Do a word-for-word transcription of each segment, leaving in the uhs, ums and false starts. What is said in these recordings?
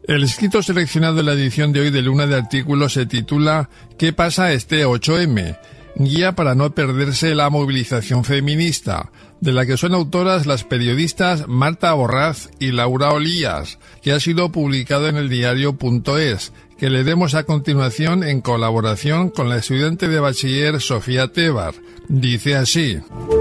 El escrito seleccionado en la edición de hoy de Luna de Artículos se titula ¿Qué pasa este ocho eme? Guía para no perderse la movilización feminista, de la que son autoras las periodistas Marta Borraz y Laura Olías, que ha sido publicado en el diario punto es, que leeremos a continuación en colaboración con la estudiante de bachiller Sofía Tebar. Dice así: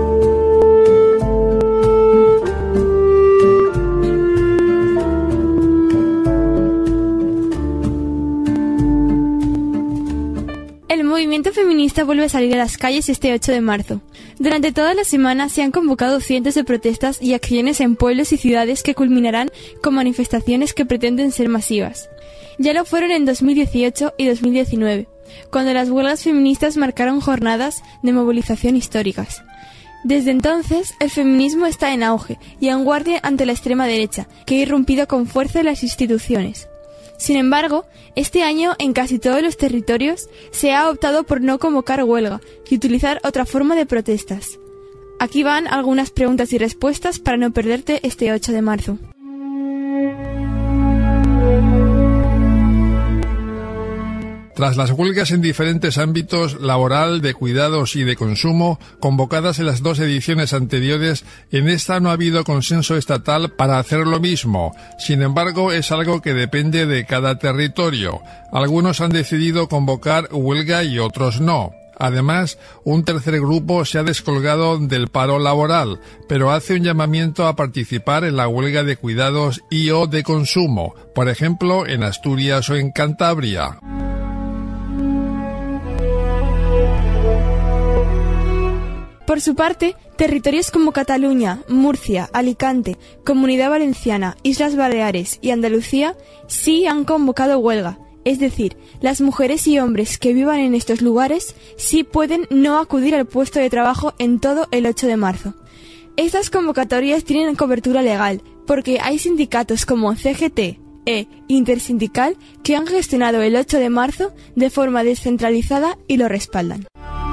El movimiento feminista vuelve a salir a las calles este ocho de marzo. Durante toda la semana se han convocado cientos de protestas y acciones en pueblos y ciudades que culminarán con manifestaciones que pretenden ser masivas. Ya lo fueron en dos mil dieciocho y dos mil diecinueve, cuando las huelgas feministas marcaron jornadas de movilización históricas. Desde entonces, el feminismo está en auge y en guardia ante la extrema derecha, que ha irrumpido con fuerza en las instituciones. Sin embargo, este año en casi todos los territorios se ha optado por no convocar huelga y utilizar otra forma de protestas. Aquí van algunas preguntas y respuestas para no perderte este ocho de marzo. Tras las huelgas en diferentes ámbitos, laboral, de cuidados y de consumo, convocadas en las dos ediciones anteriores, en esta no ha habido consenso estatal para hacer lo mismo. Sin embargo, es algo que depende de cada territorio. Algunos han decidido convocar huelga y otros no. Además, un tercer grupo se ha descolgado del paro laboral, pero hace un llamamiento a participar en la huelga de cuidados y o de consumo, por ejemplo, en Asturias o en Cantabria. Por su parte, territorios como Cataluña, Murcia, Alicante, Comunidad Valenciana, Islas Baleares y Andalucía sí han convocado huelga. Es decir, las mujeres y hombres que vivan en estos lugares sí pueden no acudir al puesto de trabajo en todo el ocho de marzo. Estas convocatorias tienen cobertura legal, porque hay sindicatos como ce ge te e Intersindical que han gestionado el ocho de marzo de forma descentralizada y lo respaldan.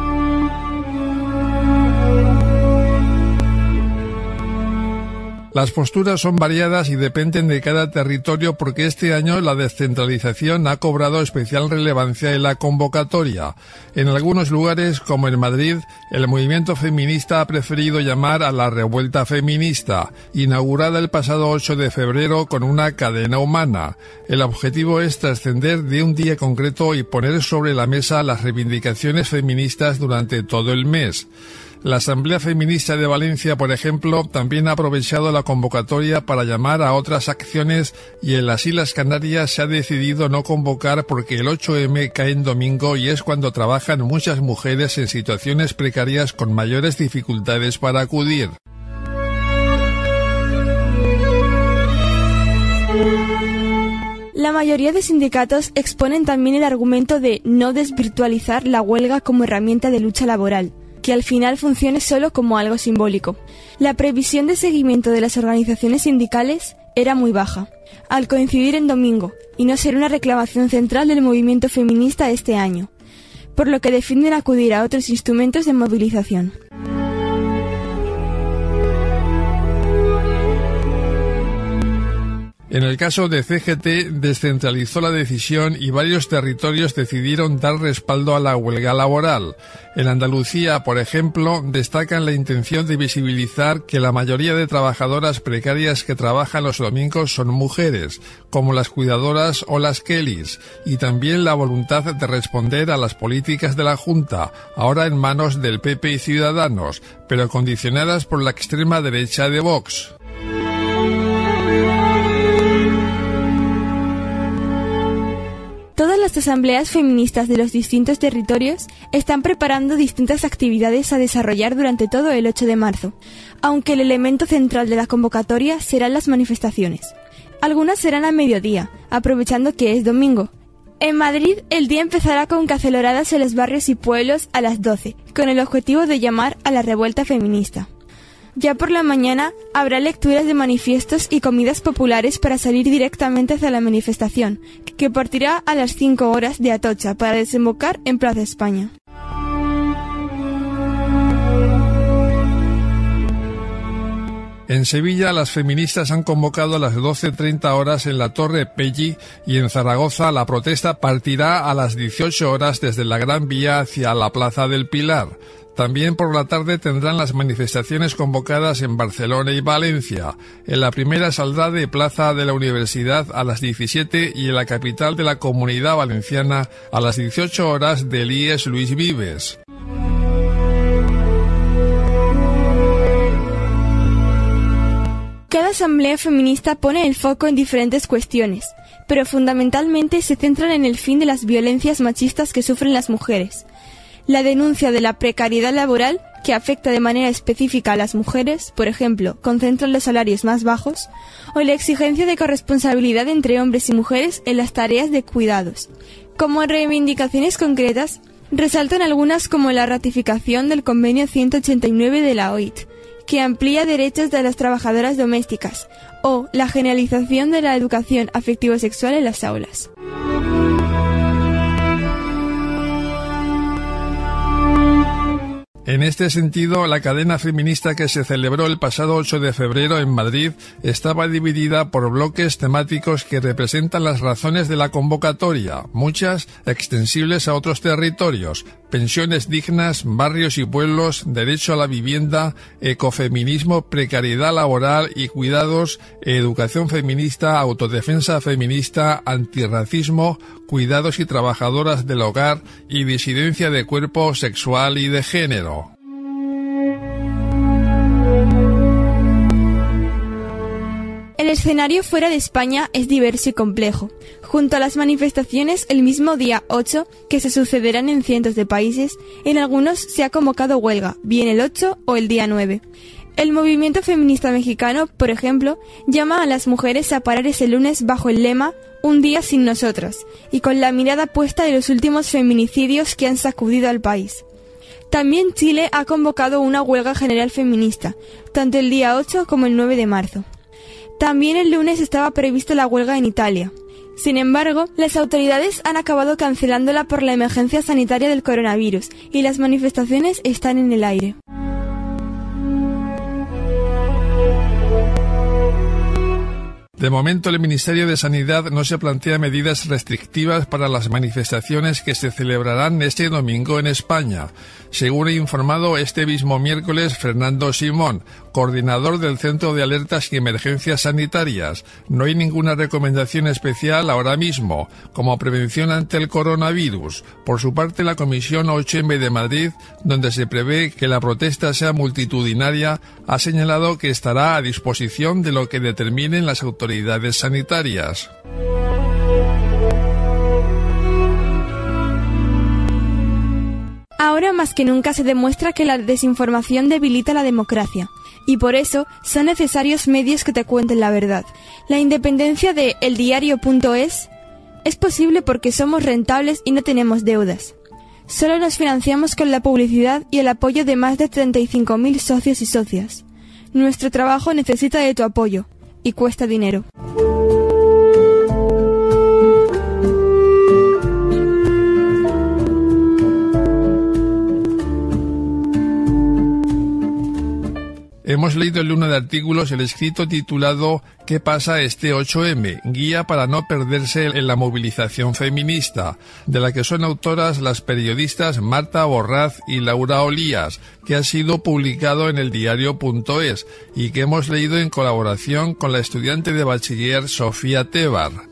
Las posturas son variadas y dependen de cada territorio porque este año la descentralización ha cobrado especial relevancia en la convocatoria. En algunos lugares, como en Madrid, el movimiento feminista ha preferido llamar a la revuelta feminista, inaugurada el pasado ocho de febrero con una cadena humana. El objetivo es trascender de un día concreto y poner sobre la mesa las reivindicaciones feministas durante todo el mes. La Asamblea Feminista de Valencia, por ejemplo, también ha aprovechado la convocatoria para llamar a otras acciones y en las Islas Canarias se ha decidido no convocar porque el ocho eme cae en domingo y es cuando trabajan muchas mujeres en situaciones precarias con mayores dificultades para acudir. La mayoría de sindicatos exponen también el argumento de no desvirtualizar la huelga como herramienta de lucha laboral, que al final funcione solo como algo simbólico. La previsión de seguimiento de las organizaciones sindicales era muy baja, al coincidir en domingo, y no ser una reclamación central del movimiento feminista este año, por lo que defienden acudir a otros instrumentos de movilización. En el caso de ce ge te, descentralizó la decisión y varios territorios decidieron dar respaldo a la huelga laboral. En Andalucía, por ejemplo, destacan la intención de visibilizar que la mayoría de trabajadoras precarias que trabajan los domingos son mujeres, como las cuidadoras o las Kellys, y también la voluntad de responder a las políticas de la Junta, ahora en manos del pe pe y Ciudadanos, pero condicionadas por la extrema derecha de Vox. Todas las asambleas feministas de los distintos territorios están preparando distintas actividades a desarrollar durante todo el ocho de marzo, aunque el elemento central de la convocatoria serán las manifestaciones. Algunas serán a mediodía, aprovechando que es domingo. En Madrid, el día empezará con caceloradas en los barrios y pueblos a las doce, con el objetivo de llamar a la revuelta feminista. Ya por la mañana habrá lecturas de manifiestos y comidas populares para salir directamente hacia la manifestación, que partirá a las cinco horas de Atocha para desembocar en Plaza España. En Sevilla, las feministas han convocado a las doce treinta horas en la Torre Pelli y en Zaragoza la protesta partirá a las dieciocho horas desde la Gran Vía hacia la Plaza del Pilar. También por la tarde tendrán las manifestaciones convocadas en Barcelona y Valencia. En la primera saldrá de Plaza de la Universidad a las diecisiete y en la capital de la Comunidad Valenciana a las dieciocho horas del I E S Luis Vives. Cada asamblea feminista pone el foco en diferentes cuestiones, pero fundamentalmente se centran en el fin de las violencias machistas que sufren las mujeres, la denuncia de la precariedad laboral que afecta de manera específica a las mujeres, por ejemplo, concentran los salarios más bajos, o la exigencia de corresponsabilidad entre hombres y mujeres en las tareas de cuidados. Como reivindicaciones concretas, resaltan algunas como la ratificación del Convenio ciento ochenta y nueve de la O I T, que amplía derechos de las trabajadoras domésticas, o la generalización de la educación afectivo-sexual en las aulas. En este sentido, la cadena feminista que se celebró el pasado ocho de febrero en Madrid estaba dividida por bloques temáticos que representan las razones de la convocatoria, muchas extensibles a otros territorios: pensiones dignas, barrios y pueblos, derecho a la vivienda, ecofeminismo, precariedad laboral y cuidados, educación feminista, autodefensa feminista, antirracismo, cuidados y trabajadoras del hogar y disidencia de cuerpo, sexual y de género. El escenario fuera de España es diverso y complejo. Junto a las manifestaciones el mismo día ocho, que se sucederán en cientos de países, en algunos se ha convocado huelga, bien el ocho o el día nueve. El movimiento feminista mexicano, por ejemplo, llama a las mujeres a parar ese lunes bajo el lema «Un día sin nosotras», y con la mirada puesta en los últimos feminicidios que han sacudido al país. También Chile ha convocado una huelga general feminista, tanto el día ocho como el nueve de marzo. También el lunes estaba prevista la huelga en Italia. Sin embargo, las autoridades han acabado cancelándola por la emergencia sanitaria del coronavirus y las manifestaciones están en el aire. De momento, el Ministerio de Sanidad no se plantea medidas restrictivas para las manifestaciones que se celebrarán este domingo en España, según ha informado este mismo miércoles Fernando Simón, coordinador del Centro de Alertas y Emergencias Sanitarias. No hay ninguna recomendación especial ahora mismo, como prevención ante el coronavirus. Por su parte, la Comisión ocho eme de Madrid, donde se prevé que la protesta sea multitudinaria, ha señalado que estará a disposición de lo que determinen las autoridades sanitarias. Ahora más que nunca se demuestra que la desinformación debilita la democracia, y por eso son necesarios medios que te cuenten la verdad. La independencia de el diario punto es es posible porque somos rentables y no tenemos deudas. Solo nos financiamos con la publicidad y el apoyo de más de treinta y cinco mil socios y socias. Nuestro trabajo necesita de tu apoyo, y cuesta dinero. Hemos leído en Luna de Artículos el escrito titulado ¿Qué pasa este ocho eme? Guía para no perderse en la movilización feminista, de la que son autoras las periodistas Marta Borraz y Laura Olías, que ha sido publicado en el diario punto es y que hemos leído en colaboración con la estudiante de bachiller Sofía Tebar.